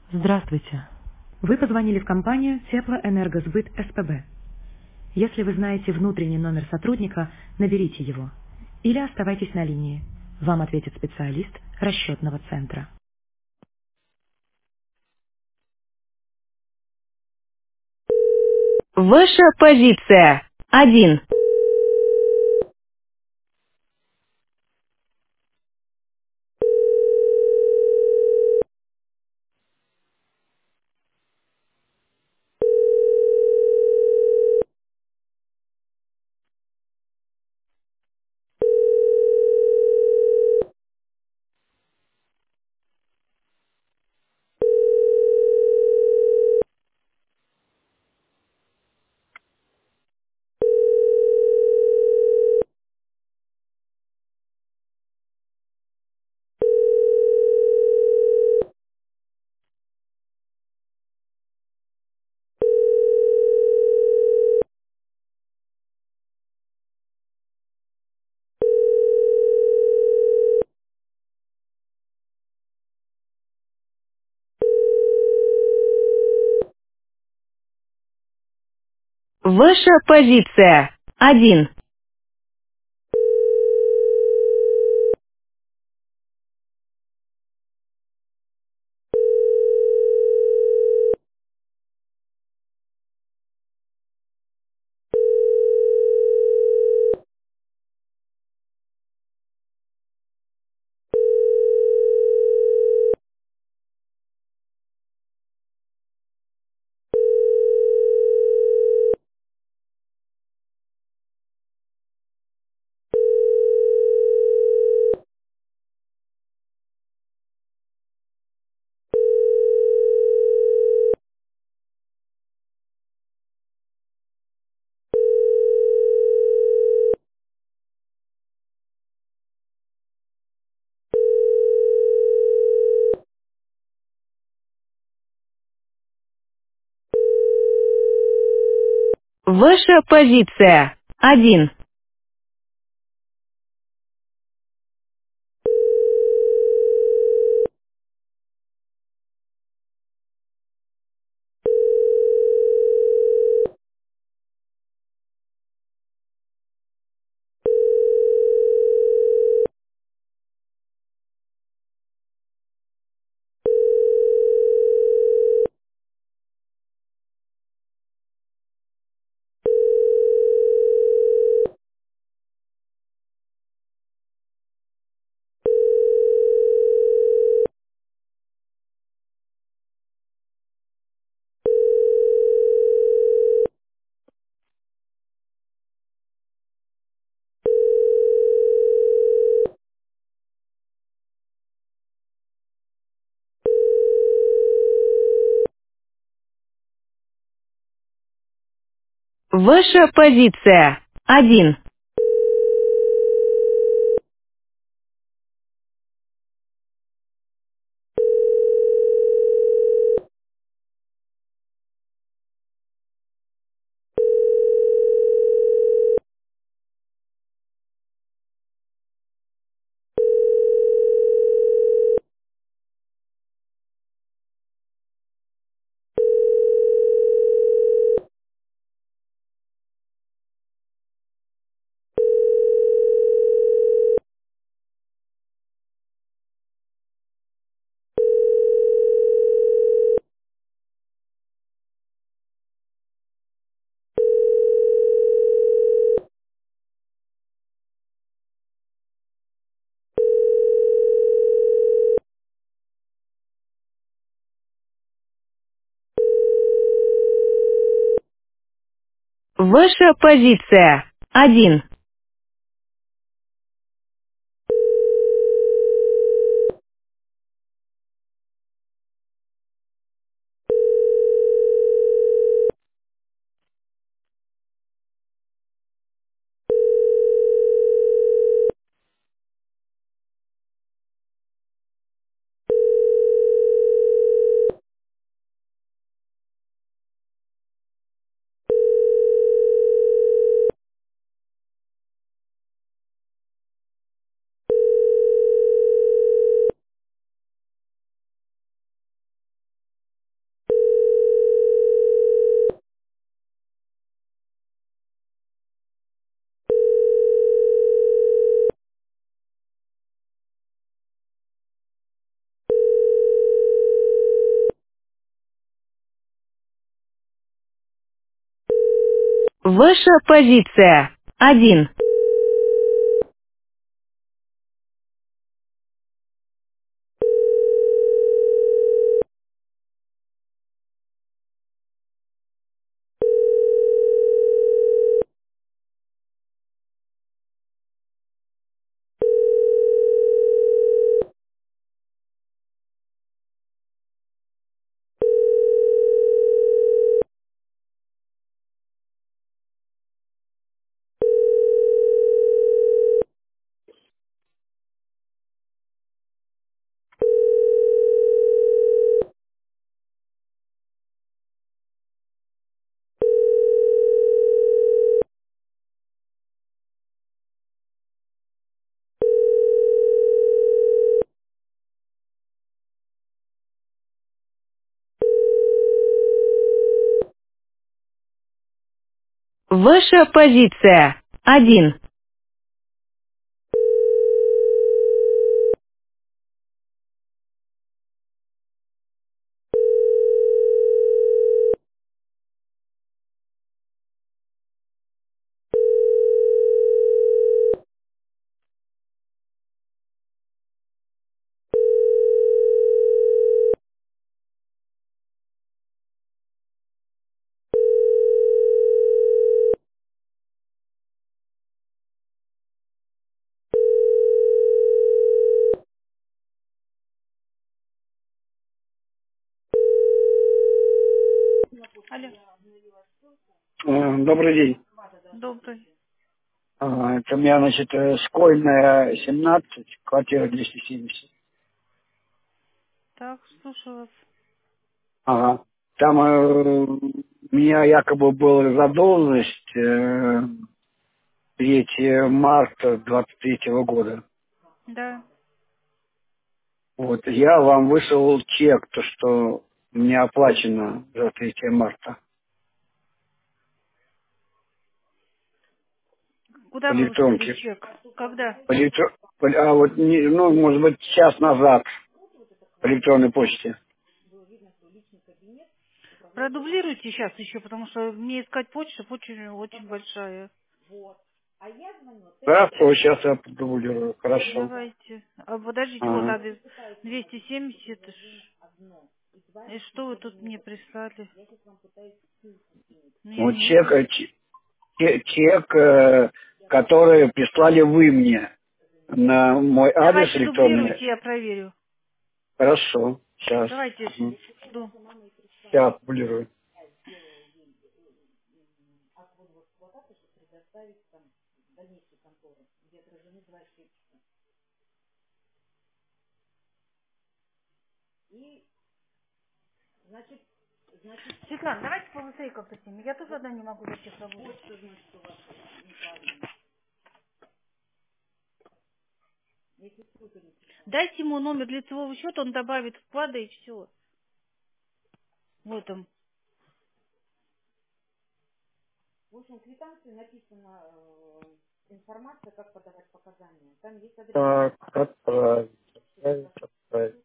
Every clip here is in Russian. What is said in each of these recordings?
Здравствуйте. Вы позвонили в компанию Теплоэнергосбыт СПБ. Если вы знаете внутренний номер сотрудника, наберите его. Или оставайтесь на линии. Вам ответит специалист расчетного центра. Ваша позиция. 1. Ваша позиция. 1. Ваша позиция. 1. Ваша позиция. 1. Ваша позиция. 1. Ваша позиция. 1. Ваша позиция. 1. Алло, Добрый день. добрый. Это у меня, значит, школьная 17, квартира 270. Так, слушаю вас. Ага. Там у меня якобы была задолженность 3 марта 23 года. Да. Вот, я вам вышел чек, то, что мне оплачено за 3 марта по Куда вы выслали электронке. чек? Когда? А вот, ну, может быть, час назад по электронной почте. Продублируйте сейчас еще, потому что мне искать почту, почта очень большая. Хорошо, сейчас я продублирую. Хорошо. Давайте. А подождите, вот Ага. адрес 270. И что вы тут мне прислали? Ну, я Вот не чек, вижу. чек, который прислали вы мне на мой адрес Давайте электронный. дублируйте, я проверю. Хорошо, сейчас. Давайте, Угу. жду. Я дублирую. Светлана, давайте побыстрее как-то с ними. Я тоже одна не могу за всех работать. Дайте ему номер лицевого счета, он добавит вклады и все. Вот он. Так, отправить, отправить.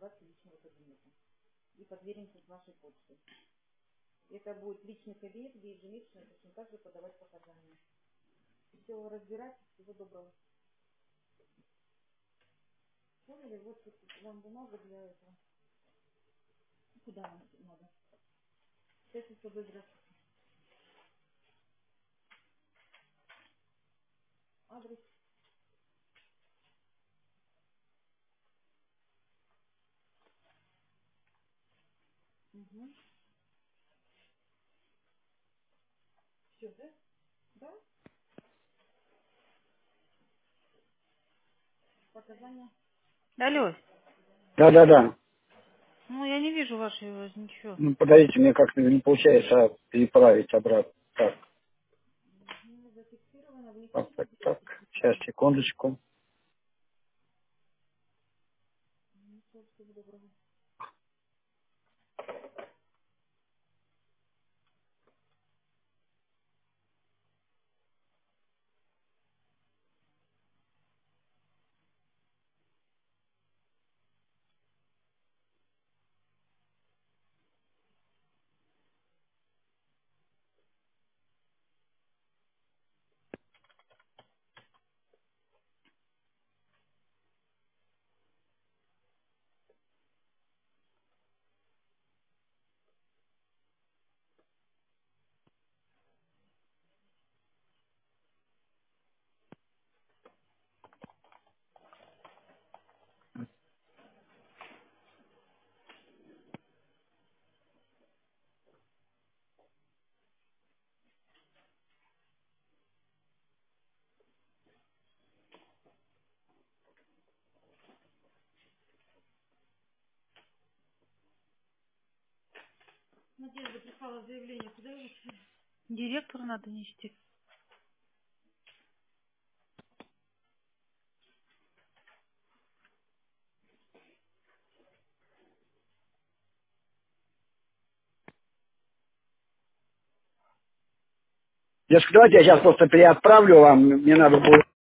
Алло. Да-да-да. Ну, я не вижу вашего ничего. Ну, подождите, мне как-то не получается переправить обратно. Так, так. Сейчас, секундочку. Надежда прислала заявление. Куда его? Директору надо нести. Девушка, давайте я сейчас просто переотправлю вам. Мне надо будет